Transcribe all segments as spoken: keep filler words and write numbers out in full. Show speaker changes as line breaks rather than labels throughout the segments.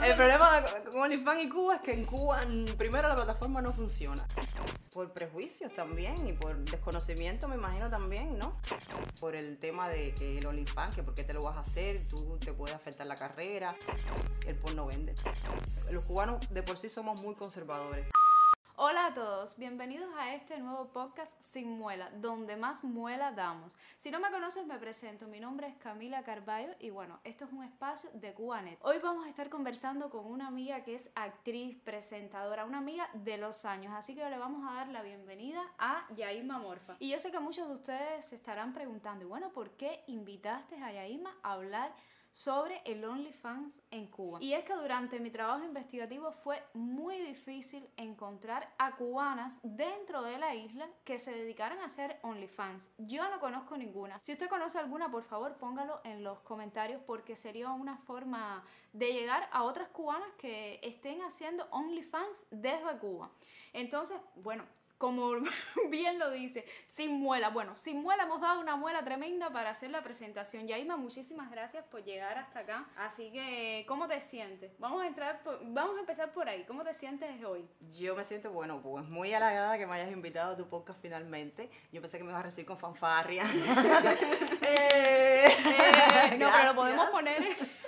El problema con OnlyFans y Cuba es que en Cuba, primero, la plataforma no funciona. Por prejuicios también y por desconocimiento, me imagino también, ¿no? Por el tema de que el OnlyFans, que por qué te lo vas a hacer, tú te puede afectar la carrera, el porno vende. Los cubanos de por sí somos muy conservadores.
Hola a todos, bienvenidos a este nuevo podcast Sin Muela, donde más muela damos. Si no me conoces, me presento, mi nombre es Camila Carballo y bueno, esto es un espacio de Cubanet. Hoy vamos a estar conversando con una amiga que es actriz, presentadora, una amiga de los años, así que le vamos a dar la bienvenida a Yaima Morfa. Y yo sé que muchos de ustedes se estarán preguntando, bueno, ¿por qué invitaste a Yaima a hablar sobre el OnlyFans en Cuba? Y es que durante mi trabajo investigativo fue muy difícil encontrar a cubanas dentro de la isla que se dedicaran a hacer OnlyFans. Yo no conozco ninguna. Si usted conoce alguna, por favor póngalo en los comentarios, porque sería una forma de llegar a otras cubanas que estén haciendo OnlyFans desde Cuba. Entonces, bueno, como bien lo dice, sin muela. Bueno, sin muela hemos dado una muela tremenda para hacer la presentación. Yaima, muchísimas gracias por llegar hasta acá. Así que, ¿cómo te sientes? Vamos a entrar, por, vamos a empezar por ahí. ¿Cómo te sientes hoy?
Yo me siento, bueno, pues muy halagada que me hayas invitado a tu podcast finalmente. Yo pensé que me ibas a recibir con fanfarria.
eh, eh, no, pero lo podemos poner...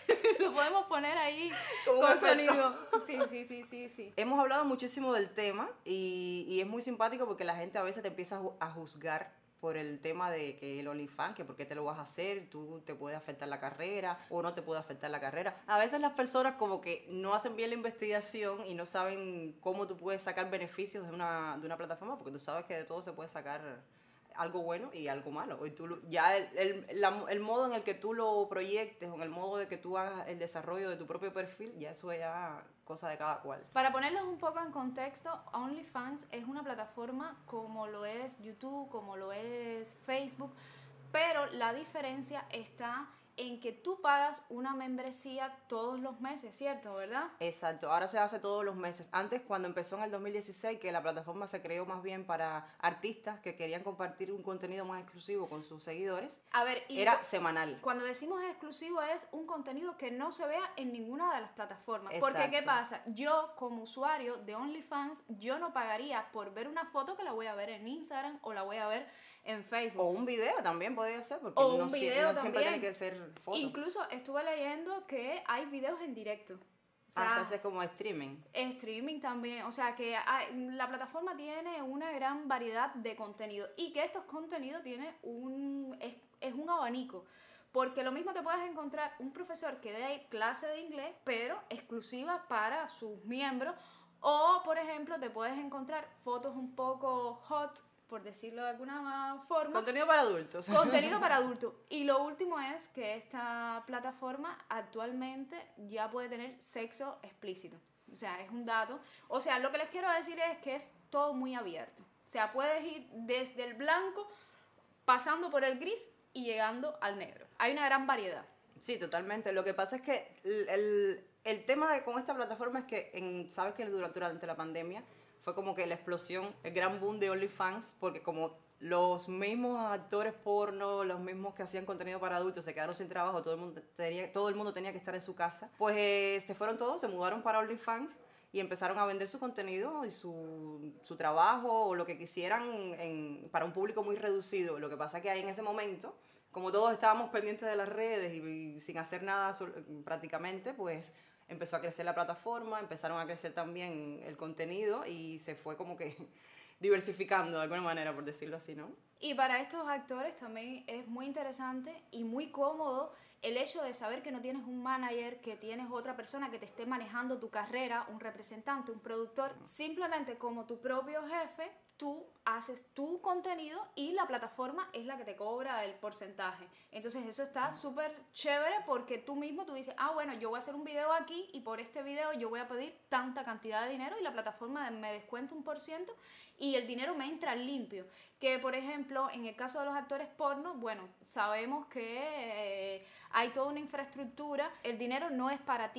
Lo podemos poner ahí
con,
con sonido. Sí, sí, sí, sí, sí.
Hemos hablado muchísimo del tema y, y es muy simpático porque la gente a veces te empieza a juzgar por el tema de que el OnlyFans, que por qué te lo vas a hacer, tú te puede afectar la carrera o no te puede afectar la carrera. A veces las personas como que no hacen bien la investigación y no saben cómo tú puedes sacar beneficios de una, de una plataforma, porque tú sabes que de todo se puede sacar algo bueno y algo malo. Y tú, ya el, el, la, el modo en el que tú lo proyectes o en el modo de que tú hagas el desarrollo de tu propio perfil, ya eso es ya cosa de cada cual.
Para ponerlos un poco en contexto, OnlyFans es una plataforma como lo es YouTube, como lo es Facebook, pero la diferencia está en que tú pagas una membresía todos los meses, ¿cierto? ¿Verdad?
Exacto, ahora se hace todos los meses. Antes, cuando empezó en el dos mil dieciséis, que la plataforma se creó más bien para artistas que querían compartir un contenido más exclusivo con sus seguidores,
a ver, y
era semanal.
Cuando decimos exclusivo es un contenido que no se vea en ninguna de las plataformas. Exacto. Porque, ¿qué pasa? Yo, como usuario de OnlyFans, yo no pagaría por ver una foto que la voy a ver en Instagram o la voy a ver en Facebook.
O un video también podría ser, porque
o
no,
un video
no siempre
también.
tiene que ser foto.
Incluso estuve leyendo que hay videos en directo.
O sea, ah, se hace como streaming.
Streaming también, o sea que hay, la plataforma tiene una gran variedad de contenido y que estos contenidos tienen un, es, es un abanico. Porque lo mismo te puedes encontrar un profesor que dé clase de inglés, pero exclusiva para sus miembros. O, por ejemplo, te puedes encontrar fotos un poco hot, por decirlo de alguna forma.
Contenido para adultos.
Contenido para adultos. Y lo último es que esta plataforma actualmente ya puede tener sexo explícito. O sea, es un dato. O sea, lo que les quiero decir es que es todo muy abierto. O sea, puedes ir desde el blanco, pasando por el gris y llegando al negro. Hay una gran variedad.
Sí, totalmente. Lo que pasa es que el, el, el tema de, con esta plataforma es que, en, sabes que durante, durante la pandemia fue como que la explosión, el gran boom de OnlyFans, porque como los mismos actores porno, los mismos que hacían contenido para adultos se quedaron sin trabajo, todo el mundo tenía, todo el mundo tenía que estar en su casa, pues eh, se fueron todos, se mudaron para OnlyFans y empezaron a vender su contenido y su, su trabajo o lo que quisieran en, para un público muy reducido. Lo que pasa es que ahí en ese momento, como todos estábamos pendientes de las redes y, y sin hacer nada prácticamente, pues empezó a crecer la plataforma, empezaron a crecer también el contenido y se fue como que diversificando de alguna manera, por decirlo así, ¿no?
Y para estos actores también es muy interesante y muy cómodo el hecho de saber que no tienes un manager, que tienes otra persona que te esté manejando tu carrera, un representante, un productor. Simplemente como tu propio jefe, tú haces tu contenido y la plataforma es la que te cobra el porcentaje. Entonces eso está súper chévere porque tú mismo tú dices, ah, bueno, yo voy a hacer un video aquí y por este video yo voy a pedir tanta cantidad de dinero y la plataforma me descuenta un por ciento y el dinero me entra limpio. Que, por ejemplo, en el caso de los actores porno, bueno, sabemos que eh, hay toda una infraestructura, el dinero no es para ti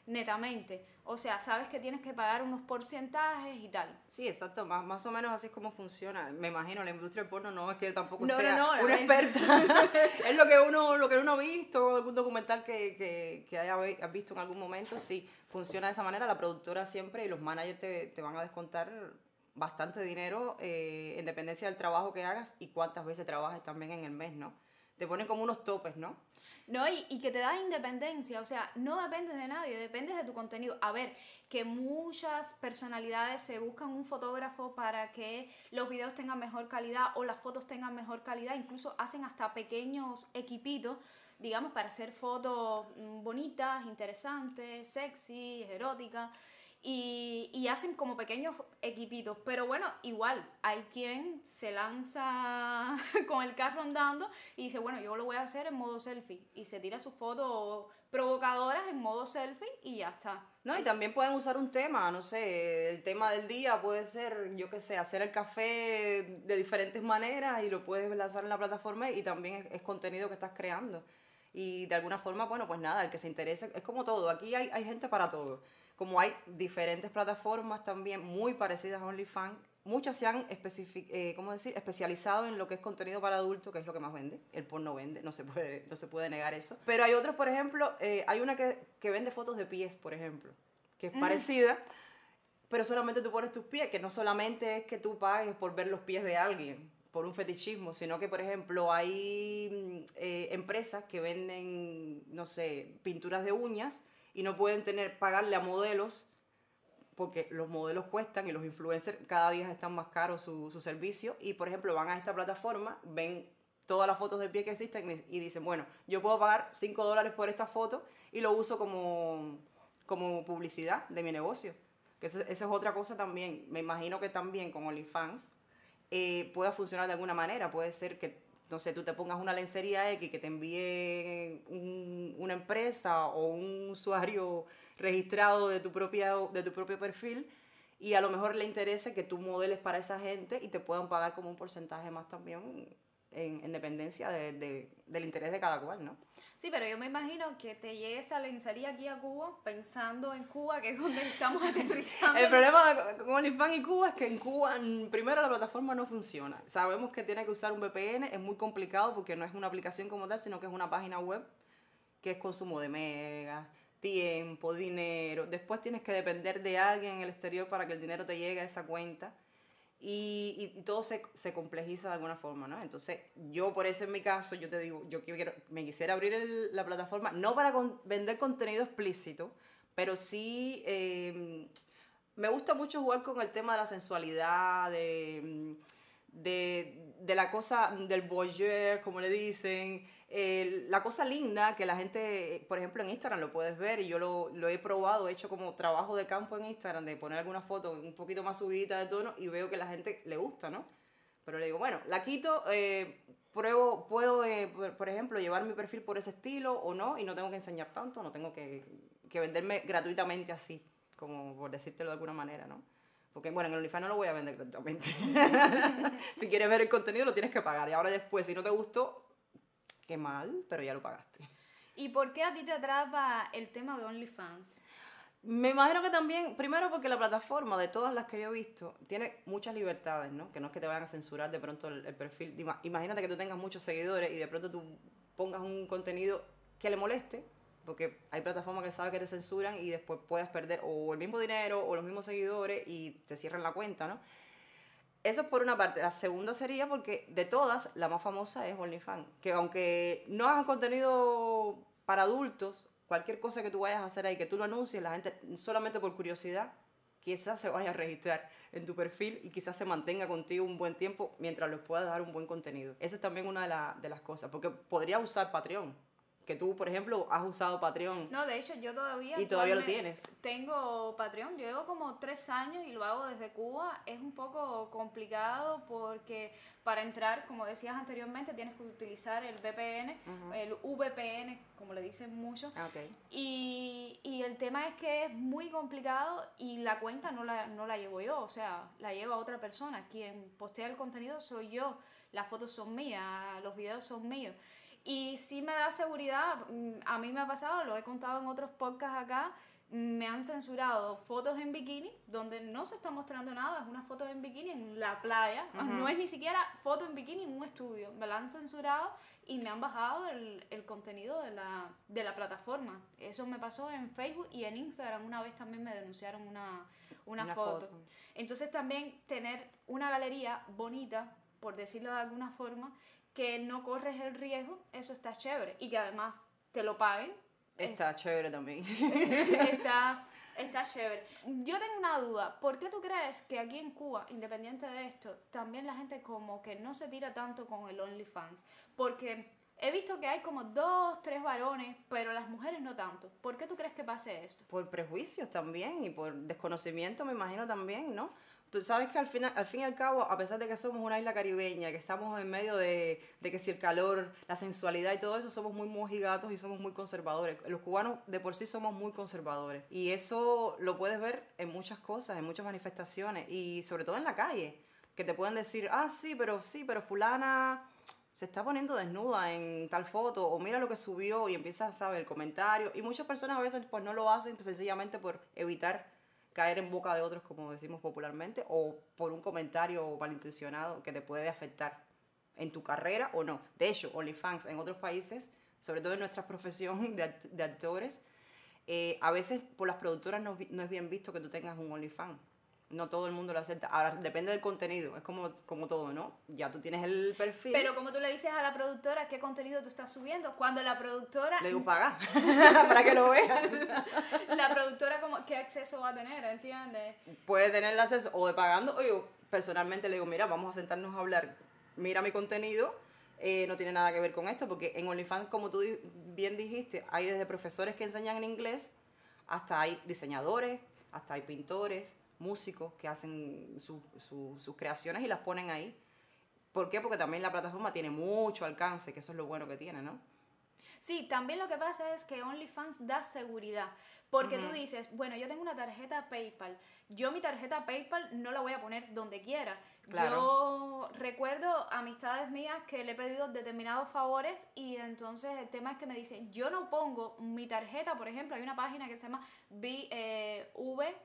netamente. O sea, sabes que tienes que pagar unos porcentajes y tal.
Sí, exacto, más, más o menos así es como funciona. Me imagino, la industria del porno no es que yo tampoco
No,
sea
no, no,
una
la-
experta. Es lo que uno lo que uno ha visto, algún documental que, que, que haya vi- has visto en algún momento, sí, funciona de esa manera. La productora siempre y los managers te, te van a descontar bastante dinero eh, en dependencia del trabajo que hagas y cuántas veces trabajes también en el mes, ¿no? Te ponen como unos topes, ¿no?
No, y, y que te da independencia, o sea, no dependes de nadie, dependes de tu contenido. A ver, que muchas personalidades se buscan un fotógrafo para que los videos tengan mejor calidad o las fotos tengan mejor calidad, incluso hacen hasta pequeños equipitos, digamos, para hacer fotos mm, bonitas, interesantes, sexy, eróticas. Y, y hacen como pequeños equipitos, pero bueno, igual hay quien se lanza con el carro andando y dice, bueno, yo lo voy a hacer en modo selfie y se tira sus fotos provocadoras en modo selfie y ya está.
No, y también pueden usar un tema, no sé, el tema del día puede ser, yo qué sé, hacer el café de diferentes maneras y lo puedes lanzar en la plataforma y también es, es contenido que estás creando. Y de alguna forma, bueno, pues nada, el que se interese, es como todo, aquí hay, hay gente para todo. Como hay diferentes plataformas también muy parecidas a OnlyFans, muchas se han especific- eh, ¿cómo decir? especializado en lo que es contenido para adultos, que es lo que más vende. El porno vende, no se puede, no se puede negar eso. Pero hay otros, por ejemplo, eh, hay una que, que vende fotos de pies, por ejemplo, que es
Mm.
parecida, pero solamente tú pones tus pies, que no solamente es que tú pagues por ver los pies de alguien, por un fetichismo, sino que, por ejemplo, hay mm, eh, empresas que venden, no sé, pinturas de uñas y no pueden tener, pagarle a modelos porque los modelos cuestan y los influencers cada día están más caros su, su servicio y por ejemplo van a esta plataforma, ven todas las fotos del pie que existen y dicen, bueno, yo puedo pagar cinco dólares por esta foto y lo uso como, como publicidad de mi negocio. Que eso, eso es otra cosa también. Me imagino que también con OnlyFans eh, pueda funcionar de alguna manera. Puede ser que, no sé, tú te pongas una lencería X que te envíe un- una empresa o un usuario registrado de tu, propia, de tu propio perfil y a lo mejor le interese que tú modeles para esa gente y te puedan pagar como un porcentaje más también en, en dependencia de, de- del interés de cada cual, ¿no?
Sí, pero yo me imagino que te llegue esa lencería aquí a Cuba pensando en Cuba, que es donde estamos aterrizando.
El problema de- con OnlyFans y Cuba es que en Cuba, mm, primero, la plataforma no funciona. Sabemos que tiene que usar un V P N, es muy complicado porque no es una aplicación como tal, sino que es una página web que es consumo de megas, tiempo, dinero. Después tienes que depender de alguien en el exterior para que el dinero te llegue a esa cuenta. Y, y- y todo se, se complejiza de alguna forma, ¿no? Entonces, yo por eso en mi caso, yo te digo, yo quiero, me quisiera abrir el- la plataforma, no para con- vender contenido explícito, pero sí eh, me gusta mucho jugar con el tema de la sensualidad, de, de, de la cosa del voyeur, como le dicen, eh, la cosa linda que la gente, por ejemplo en Instagram lo puedes ver y yo lo, lo he probado, he hecho como trabajo de campo en Instagram de poner alguna foto un poquito más subidita de tono y veo que a la gente le gusta, ¿no? Pero le digo, bueno, la quito, eh, pruebo, puedo, eh, por, por ejemplo, llevar mi perfil por ese estilo o no y no tengo que enseñar tanto, no tengo que, que venderme gratuitamente así, como por decírtelo de alguna manera, ¿no? Porque, bueno, en el OnlyFans no lo voy a vender gratuitamente. Si quieres ver el contenido lo tienes que pagar. Y ahora después, si no te gustó, qué mal, pero ya lo pagaste.
¿Y por qué a ti te atrapa el tema de OnlyFans?
Me imagino que también, primero porque la plataforma, de todas las que yo he visto, tiene muchas libertades, ¿no? Que no es que te vayan a censurar de pronto el, el perfil. Ima- Imagínate que tú tengas muchos seguidores y de pronto tú pongas un contenido que le moleste, porque hay plataformas que saben que te censuran y después puedes perder o el mismo dinero o los mismos seguidores y te cierran la cuenta, ¿no? Eso es por una parte. La segunda sería porque de todas, la más famosa es OnlyFans. Que aunque no hagan contenido para adultos, cualquier cosa que tú vayas a hacer ahí, que tú lo anuncies, la gente solamente por curiosidad, quizás se vaya a registrar en tu perfil y quizás se mantenga contigo un buen tiempo mientras les puedas dar un buen contenido. Esa es también una de, la- de las cosas. Porque podría usar Patreon. Que tú, por ejemplo, has usado Patreon
No, de hecho, yo todavía
y todavía lo
actualmente
tienes.
tengo Patreon. Yo llevo como tres años y lo hago desde Cuba. Es un poco complicado porque para entrar, como decías anteriormente, tienes que utilizar el V P N,
Ujú.
el V P N, como le dicen muchos.
Ah, ok.
Y, y el tema es que es muy complicado y la cuenta no la, no la llevo yo, o sea, la lleva otra persona. Quien postea el contenido soy yo, las fotos son mías, los videos son míos. Y sí me da seguridad, mm, a mí me ha pasado, lo he contado en otros podcasts acá, me han censurado fotos en bikini, donde no se está mostrando nada, es una foto en bikini en la playa, uh-huh. No es ni siquiera foto en bikini en un estudio, me la han censurado y me han bajado el, el contenido de la, de la plataforma. Eso me pasó en Facebook y en Instagram, una vez también me denunciaron una, una, una foto. foto. Entonces también tener una galería bonita, por decirlo de alguna forma, que no corres el riesgo, eso está chévere, y que además te lo paguen.
Está es, chévere también.
Está, está chévere. Yo tengo una duda. ¿Por qué tú crees que aquí en Cuba, independiente de esto, también la gente como que no se tira tanto con el OnlyFans? Porque he visto que hay como dos, tres varones, pero las mujeres no tanto. ¿Por qué tú crees que pase esto?
Por prejuicios también y por desconocimiento, me imagino también, ¿no? Tú sabes que al, final, al fin y al cabo, a pesar de que somos una isla caribeña, que estamos en medio de, de que si el calor, la sensualidad y todo eso, somos muy mojigatos y somos muy conservadores. Los cubanos de por sí somos muy conservadores. Y eso lo puedes ver en muchas cosas, en muchas manifestaciones y sobre todo en la calle, que te pueden decir, ah, sí, pero sí, pero fulana se está poniendo desnuda en tal foto, o mira lo que subió, y empiezas, ¿sabes?, el comentario. Y muchas personas a veces pues no lo hacen pues, sencillamente por evitar caer en boca de otros, como decimos popularmente, o por un comentario malintencionado que te puede afectar en tu carrera o no. De hecho, OnlyFans en otros países, sobre todo en nuestra profesión de, act- de actores, eh, a veces por las productoras no, no es bien visto que tú tengas un OnlyFans. No todo el mundo lo acepta. Ahora, depende del contenido, es como, como todo, ¿no? Ya tú tienes el perfil.
Pero como tú le dices a la productora qué contenido tú estás subiendo, cuando la productora...
Le digo, paga, para que lo veas.
La productora, como, ¿qué acceso va a tener? ¿Entiendes?
Puede tener el acceso o de pagando, o yo personalmente le digo, mira, vamos a sentarnos a hablar, mira mi contenido, eh, no tiene nada que ver con esto, porque en OnlyFans, como tú bien dijiste, hay desde profesores que enseñan en inglés, hasta hay diseñadores, hasta hay pintores, músicos que hacen su, su, sus creaciones y las ponen ahí. ¿Por qué? Porque también la plataforma tiene mucho alcance, que eso es lo bueno que tiene, ¿no?
Sí, también lo que pasa es que OnlyFans da seguridad, porque uh-huh. Tú dices, bueno, yo tengo una tarjeta PayPal, yo mi tarjeta PayPal no la voy a poner donde quiera. Claro. Yo recuerdo amistades mías que le he pedido determinados favores y entonces el tema es que me dicen, yo no pongo mi tarjeta, por ejemplo, hay una página que se llama B, eh, V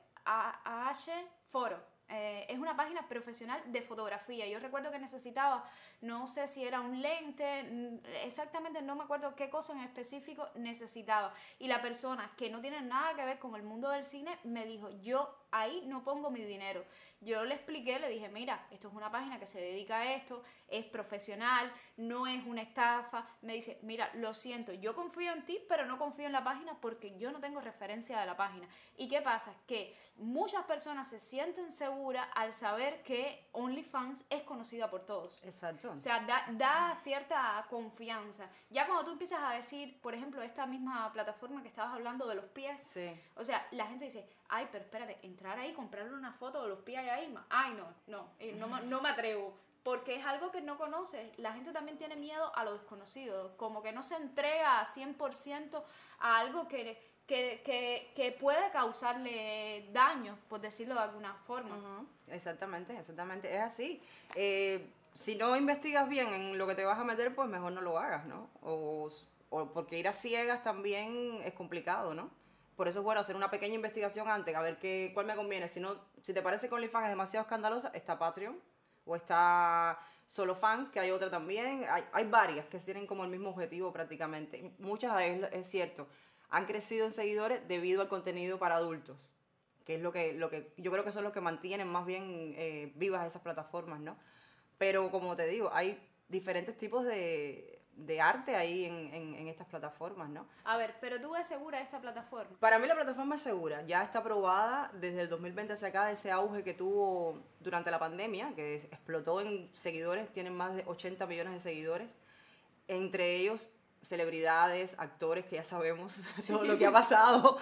A H Foro. Eh, es una página profesional de fotografía. Yo recuerdo que necesitaba, no sé si era un lente, exactamente no me acuerdo qué cosa en específico necesitaba. Y la persona que no tiene nada que ver con el mundo del cine me dijo, yo ahí no pongo mi dinero. Yo le expliqué, le dije, mira, esto es una página que se dedica a esto, es profesional, no es una estafa. Me dice, mira, lo siento, yo confío en ti, pero no confío en la página porque yo no tengo referencia de la página. ¿Y qué pasa? Que muchas personas se sienten seguras al saber que OnlyFans es conocida por todos.
Exacto.
O sea, da, da cierta confianza. Ya cuando tú empiezas a decir, por ejemplo, esta misma plataforma que estabas hablando de los pies,
sí.
O sea, la gente dice, ay, pero espérate, entrar ahí, comprarle una foto de los pies ahí, ay, no, no, no, no me atrevo. Porque es algo que no conoces. La gente también tiene miedo a lo desconocido. Como que no se entrega a cien por ciento a algo que, que, que, que puede causarle daño, por decirlo de alguna forma.
Uh-huh. Exactamente, exactamente. Es así. Eh, si no investigas bien en lo que te vas a meter, pues mejor no lo hagas, ¿no? O, o porque ir a ciegas también es complicado, ¿no? Por eso es bueno hacer una pequeña investigación antes, a ver qué, cuál me conviene. Si, no, si te parece que OnlyFans es demasiado escandalosa, está Patreon. O está SoloFans, que hay otra también. Hay, hay varias que tienen como el mismo objetivo prácticamente. Muchas, es, es cierto, han crecido en seguidores debido al contenido para adultos, que es lo que, lo que yo creo que son los que mantienen más bien eh, vivas esas plataformas, ¿no? Pero como te digo, hay diferentes tipos de, de arte ahí en, en, en estas plataformas, ¿no?
A ver, pero tú ves segura esta plataforma.
Para mí la plataforma es segura, ya está aprobada desde el dos mil veinte hacia acá, ese auge que tuvo durante la pandemia, que explotó en seguidores, tienen más de ochenta millones de seguidores, entre ellos celebridades, actores que ya sabemos sí. todo lo que ha pasado,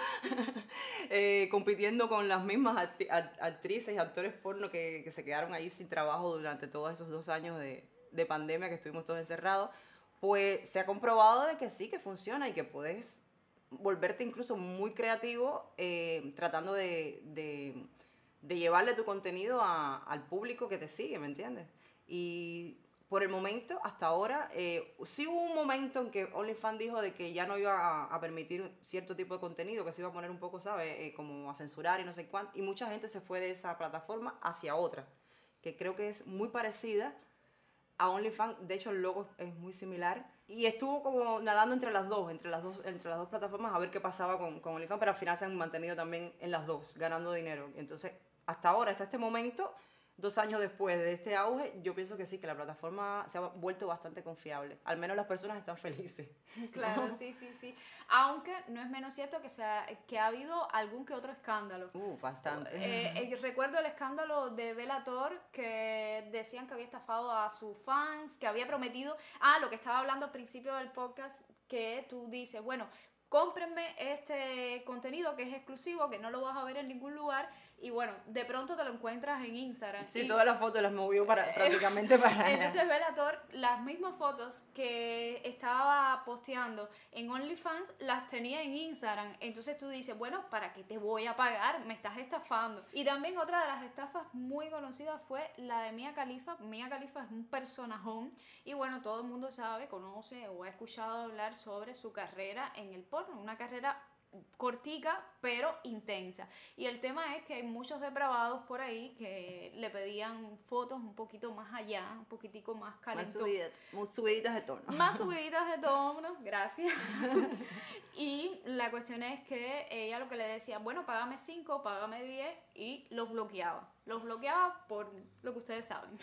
eh, compitiendo con las mismas acti- actrices y actores porno que, que se quedaron ahí sin trabajo durante todos esos dos años de, de pandemia que estuvimos todos encerrados. Pues se ha comprobado de que sí, que funciona y que puedes volverte incluso muy creativo eh, tratando de, de, de llevarle tu contenido a, al público que te sigue, ¿me entiendes? Y por el momento, hasta ahora, eh, sí hubo un momento en que OnlyFans dijo de que ya no iba a, a permitir cierto tipo de contenido, que se iba a poner un poco, ¿sabes? Eh, como a censurar y no sé cuánto. Y mucha gente se fue de esa plataforma hacia otra, que creo que es muy parecida a OnlyFans. De hecho, el logo es muy similar. Y estuvo como nadando entre las dos, entre las dos, entre las dos plataformas a ver qué pasaba con, con OnlyFans, pero al final se han mantenido también en las dos, ganando dinero. Entonces, hasta ahora, hasta este momento, dos años después de este auge, yo pienso que sí, que la plataforma se ha vuelto bastante confiable. Al menos las personas están felices.
Claro,
¿no?
sí, sí, sí. Aunque no es menos cierto que, sea, que ha habido algún que otro escándalo.
Uh, bastante.
Eh, eh, recuerdo el escándalo de Bellator, que decían que había estafado a sus fans, que había prometido... Ah, lo que estaba hablando al principio del podcast, que tú dices, bueno, cómprenme este contenido que es exclusivo, que no lo vas a ver en ningún lugar, y bueno, de pronto te lo encuentras en Instagram.
Sí,
y,
todas las fotos las movió para, prácticamente para...
entonces Bellator, las mismas fotos que estaba posteando en OnlyFans, las tenía en Instagram. Entonces tú dices, bueno, ¿para qué te voy a pagar? Me estás estafando. Y también otra de las estafas muy conocidas fue la de Mia Khalifa. Mia Khalifa es un personajón y bueno, todo el mundo sabe, conoce o ha escuchado hablar sobre su carrera en el porno, una carrera cortica pero intensa. Y el tema es que hay muchos depravados por ahí que le pedían fotos un poquito más allá, un poquitico más calentón.
Más, subida, más subiditas de tono.
Más subiditas de tono, gracias. Y la cuestión es que ella lo que le decía, bueno, págame cinco, págame diez, y los bloqueaba. Los bloqueaba por lo que ustedes saben.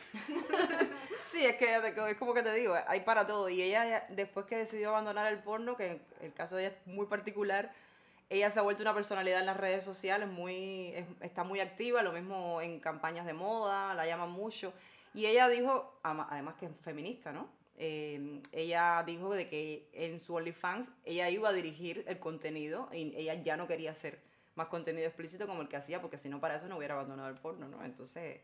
Sí, es que es como que te digo, hay para todo. Y ella, después que decidió abandonar el porno, que el caso de ella es muy particular, ella se ha vuelto una personalidad en las redes sociales, muy, es, está muy activa, lo mismo en campañas de moda, la llaman mucho. Y ella dijo, además que es feminista, ¿no? Eh, ella dijo de que en su OnlyFans ella iba a dirigir el contenido y ella ya no quería hacer más contenido explícito como el que hacía, porque si no, para eso no hubiera abandonado el porno, ¿no? Entonces,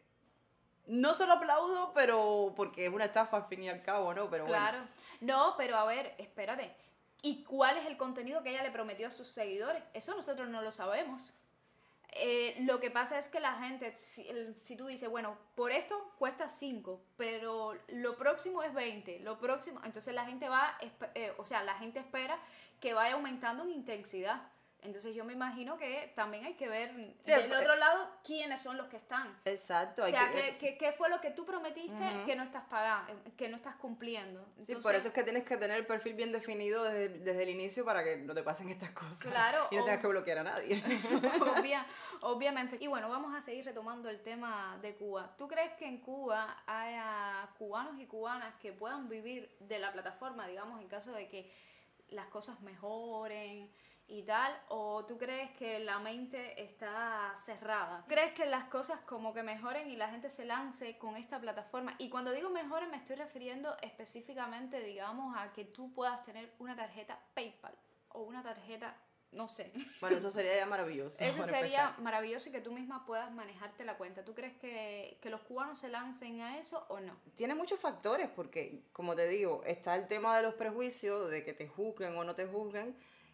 no se lo aplaudo, pero porque es una estafa al fin y al cabo, ¿no? Pero
claro.
bueno.
No, pero a ver, espérate. ¿Y cuál es el contenido que ella le prometió a sus seguidores? Eso nosotros no lo sabemos. Eh, lo que pasa es que la gente, si, si tú dices, bueno, por esto cuesta cinco, pero lo próximo es veinte, lo próximo, entonces la gente va, eh, o sea, la gente espera que vaya aumentando en intensidad. Entonces yo me imagino que también hay que ver sí, del otro lado quiénes son los que están.
Exacto.
O sea,
que,
¿qué, qué fue lo que tú prometiste
uh-huh.
que no estás pagando, que no estás cumpliendo? Entonces,
sí, por eso es que tienes que tener el perfil bien definido desde, desde el inicio para que no te pasen estas cosas.
Claro.
Y no tengas que bloquear a nadie.
Obvia, obviamente. Y bueno, vamos a seguir retomando el tema de Cuba. ¿Tú crees que en Cuba haya cubanos y cubanas que puedan vivir de la plataforma, digamos, en caso de que las cosas mejoren y tal, o tú crees que la mente está cerrada? ¿Crees que las cosas como que mejoren y la gente se lance con esta plataforma? Y cuando digo mejoren me estoy refiriendo específicamente, digamos, a que tú puedas tener una tarjeta PayPal o una tarjeta, no sé.
Bueno, eso sería ya maravilloso.
Eso sería empezar. maravilloso y que tú misma puedas manejarte la cuenta. ¿Tú crees que, que los cubanos se lancen a eso o no?
Tiene muchos factores porque, como te digo, está el tema de los prejuicios, de que te juzguen o no te juzguen,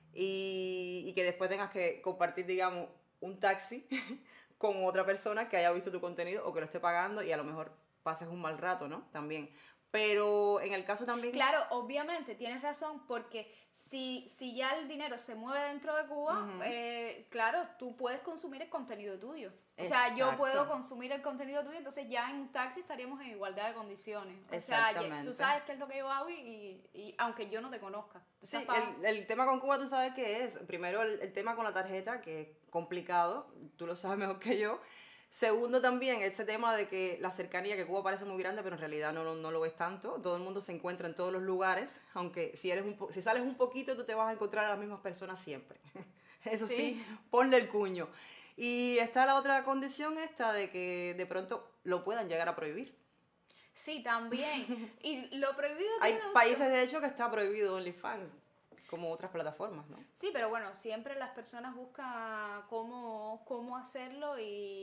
y, y que después tengas que compartir, digamos, un taxi con otra persona que haya visto tu contenido o que lo esté pagando y a lo mejor pases un mal rato, ¿no? También. Pero en el caso también...
Claro, obviamente, tienes razón, porque si, si ya el dinero se mueve dentro de Cuba, uh-huh. eh, claro, tú puedes consumir el contenido tuyo. O Exacto. sea, yo puedo consumir el contenido tuyo, entonces ya en un taxi estaríamos en igualdad de condiciones. O sea, ya, tú sabes qué es lo que yo hago y, y, y aunque yo no te conozca.
Sí, el, el tema con Cuba tú sabes qué es. Primero, el, el tema con la tarjeta, que es complicado, tú lo sabes mejor que yo. Segundo, también ese tema de que la cercanía, que Cuba parece muy grande, pero en realidad no, no, no lo es tanto. Todo el mundo se encuentra en todos los lugares, aunque si, eres un po- si sales un poquito, tú te vas a encontrar a las mismas personas siempre. Eso sí, sí, ponle el cuño. Y está la otra condición esta de que de pronto lo puedan llegar a prohibir.
Sí, también. Y lo prohibido
Hay
tiene
países, de hecho, que está prohibido OnlyFans, como otras plataformas, ¿no?
Sí, pero bueno, siempre las personas buscan cómo, cómo hacerlo y,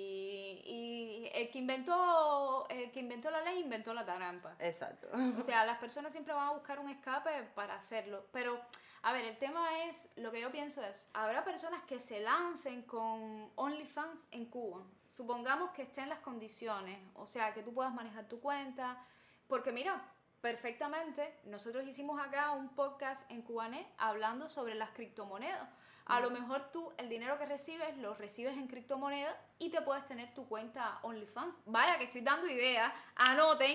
y el que inventó el que inventó la ley inventó la trampa.
Exacto.
O sea, las personas siempre van a buscar un escape para hacerlo, pero a ver, el tema es, lo que yo pienso es, habrá personas que se lancen con OnlyFans en Cuba, supongamos que estén las condiciones, o sea, que tú puedas manejar tu cuenta, porque mira, perfectamente, nosotros hicimos acá un podcast en Cubanet hablando sobre las criptomonedas. A lo mejor tú el dinero que recibes lo recibes en criptomonedas y te puedes tener tu cuenta OnlyFans. Vaya que estoy dando ideas, anoten.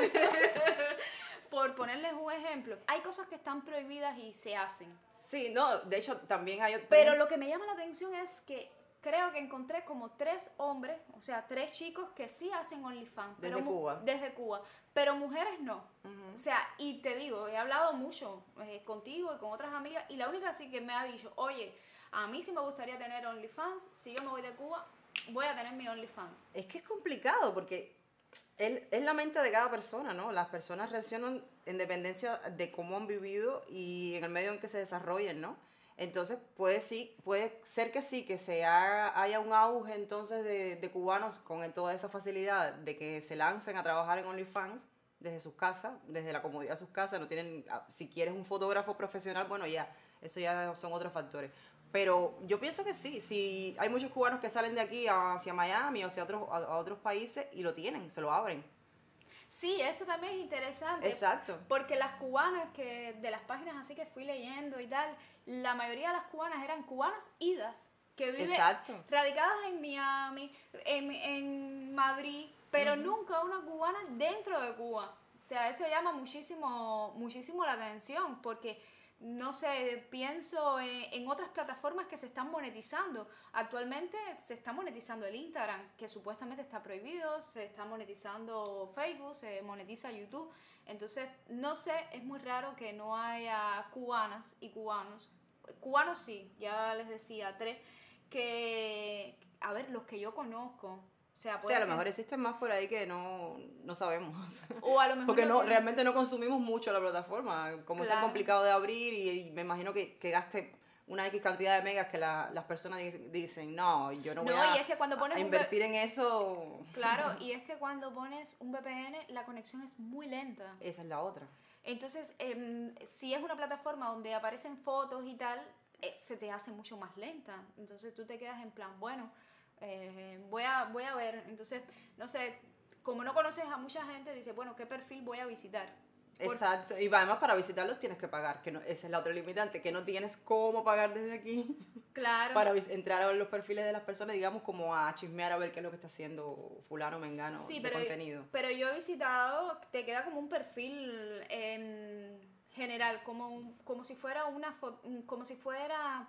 Por ponerles un ejemplo, hay cosas que están prohibidas y se hacen.
Sí, no, de hecho también hay...
Pero lo que me llama la atención es que creo que encontré como tres hombres, o sea, tres chicos que sí hacen OnlyFans.
Desde
pero
Cuba.
Desde Cuba. Pero mujeres no. Uh-huh. O sea, y te digo, he hablado mucho eh, contigo y con otras amigas, y la única sí que me ha dicho, oye, a mí sí me gustaría tener OnlyFans, si yo me voy de Cuba, voy a tener mi OnlyFans.
Es que es complicado porque es, es la mente de cada persona, ¿no? Las personas reaccionan en dependencia de cómo han vivido y en el medio en que se desarrollen, ¿no? Entonces puede, sí, puede ser que sí, que se haga, haya un auge entonces de, de cubanos con toda esa facilidad de que se lancen a trabajar en OnlyFans desde sus casas, desde la comodidad de sus casas. No tienen, si quieres un fotógrafo profesional, bueno, ya, eso ya son otros factores. Pero yo pienso que sí, sí, hay muchos cubanos que salen de aquí hacia Miami o hacia otros, a, a otros países y lo tienen, se lo abren.
Sí, eso también es interesante.
Exacto.
Porque las cubanas, que de las páginas así que fui leyendo y tal, la mayoría de las cubanas eran cubanas idas, que viven radicadas en Miami, en, en Madrid, pero uh-huh. nunca una cubana dentro de Cuba. O sea, eso llama muchísimo, muchísimo la atención, porque... No sé, pienso en, en otras plataformas que se están monetizando. Actualmente se está monetizando el Instagram, que supuestamente está prohibido, se está monetizando Facebook, se monetiza YouTube. Entonces, no sé, es muy raro que no haya cubanas y cubanos. Cubanos sí, ya les decía, tres, que, a ver, los que yo conozco. O sea,
o sea, a lo mejor existen más por ahí que no, no sabemos.
O a lo mejor
porque no,
tienen...
realmente no consumimos mucho la plataforma. Como claro. Es complicado de abrir y, y me imagino que, que gaste una X cantidad de megas que la, las personas dicen, no, yo no voy
no,
a,
y es que cuando pones
a invertir
un...
en eso.
Claro, y es que cuando pones un V P N la conexión es muy lenta.
Esa es la otra.
Entonces, eh, si es una plataforma donde aparecen fotos y tal, eh, se te hace mucho más lenta. Entonces tú te quedas en plan, bueno... Eh, voy, a, voy a ver, entonces, no sé, como no conoces a mucha gente, dice, bueno, ¿qué perfil voy a visitar?
Por... Exacto, y además para visitarlos tienes que pagar, que no, esa es la otra limitante, que no tienes cómo pagar desde aquí.
Claro.
Para entrar a ver los perfiles de las personas, digamos, como a chismear a ver qué es lo que está haciendo fulano, mengano,
sí,
de
pero,
contenido.
Pero yo he visitado, te queda como un perfil en general, como, como si fuera una foto, como si fuera...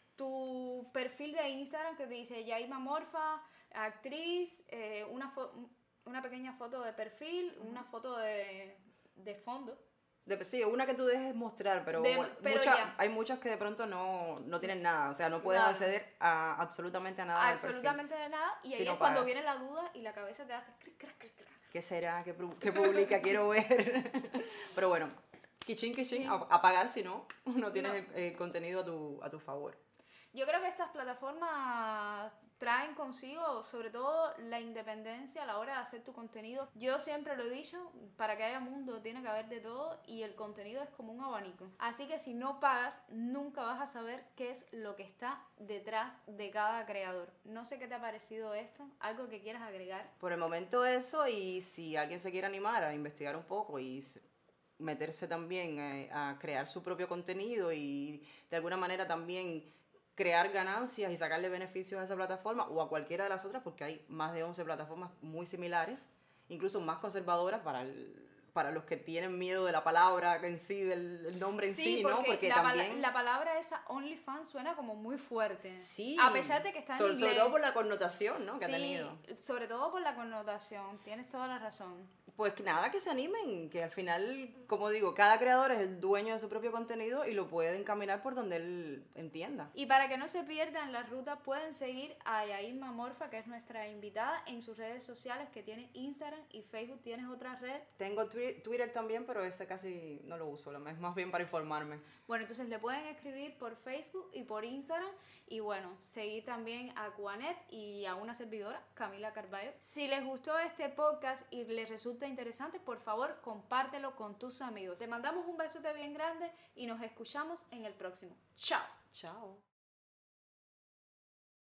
tu perfil de Instagram que te dice Yaima Morfa, actriz, eh, una, fo- una pequeña foto de perfil, uh-huh. una foto de, de fondo.
De, sí, una que tú dejes mostrar, pero,
de,
bueno,
pero
mucha, hay muchas que de pronto no, no tienen nada, o sea, no puedes nada. acceder a absolutamente a nada
absolutamente
del perfil.
de nada, y ahí
si no
es
pagas.
Cuando viene la duda y la cabeza te hace cric, crac, cric, crac.
¿Qué será? ¿Qué, qué publica? Quiero ver. Pero bueno, kichín, kichín, sí. a, a pagar si no, no tienes no. El, el contenido a tu, a tu favor.
Yo creo que estas plataformas traen consigo sobre todo la independencia a la hora de hacer tu contenido. Yo siempre lo he dicho, para que haya mundo tiene que haber de todo y el contenido es como un abanico. Así que si no pagas, nunca vas a saber qué es lo que está detrás de cada creador. No sé qué te ha parecido esto, algo que quieras agregar.
Por el momento eso, y si alguien se quiere animar a investigar un poco y meterse también eh, a crear su propio contenido y de alguna manera también... crear ganancias y sacarle beneficios a esa plataforma o a cualquiera de las otras, porque hay más de once plataformas muy similares, incluso más conservadoras para, el, para los que tienen miedo de la palabra en sí, del el nombre en sí,
sí,
¿no?
Porque,
porque
la,
también...
la palabra esa OnlyFans suena como muy fuerte.
Sí.
A pesar de que está en
sobre,
inglés.
Sobre todo por la connotación, ¿no? Que
sí,
ha tenido.
Sobre todo por la connotación, tienes toda la razón.
Pues nada, que se animen, que al final, como digo, cada creador es el dueño de su propio contenido y lo puede encaminar por donde él entienda.
Y para que no se pierdan la ruta, pueden seguir a Yaima Morfa, que es nuestra invitada, en sus redes sociales, que tiene Instagram y Facebook. ¿Tienes otra red?
Tengo twi- Twitter también, pero ese casi no lo uso, es más bien para informarme.
Bueno, entonces le pueden escribir por Facebook y por Instagram. Y bueno, seguir también a Cubanet y a una servidora, Camila Carballo. Si les gustó este podcast y les resulta interesante, por favor, compártelo con tus amigos. Te mandamos un besote bien grande y nos escuchamos en el próximo. Chao.
Chao.